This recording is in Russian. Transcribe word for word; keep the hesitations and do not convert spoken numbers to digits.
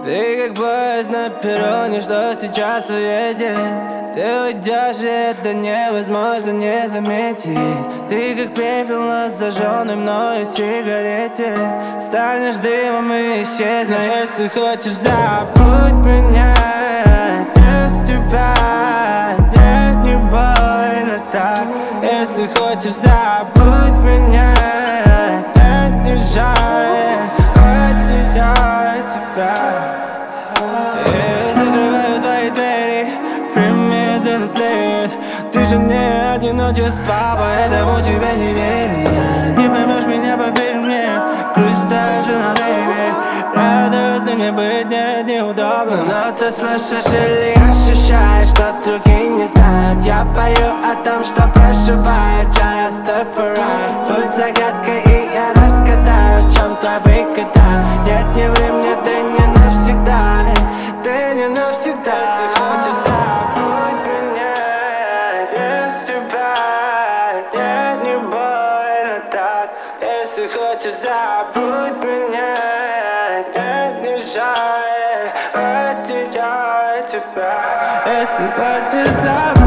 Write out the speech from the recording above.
Ты как поезд на перроне, что сейчас уедет. Ты уйдешь, и это невозможно не заметить. Ты как пепел на зажженной мною сигарете. Станешь дымом и исчезнешь. Если хочешь, забудь меня. Без тебя нет, не больно так. Если хочешь, забудь меня. Нет, не жаль, потеряю тебя. Я закрываю твои двери, медленно тлеет. Ты же не одиночество, поэтому тебе не верю. Не поймешь меня, поверь мне. Грусть даже на время. Радостно мне быть нет, неудобно. Но ты слышишь или ощущаешь, что другие не знают. Я пою о том, что проживает часто Растафари. Будь загадкой, и я разгадаю, в чем твой выгода. Нет, не ври мне, ты не навсегда. Ты не навсегда. Если хочешь, забудь меня. Нет, не жаль, потеряю тебя. Если хочешь, забудь.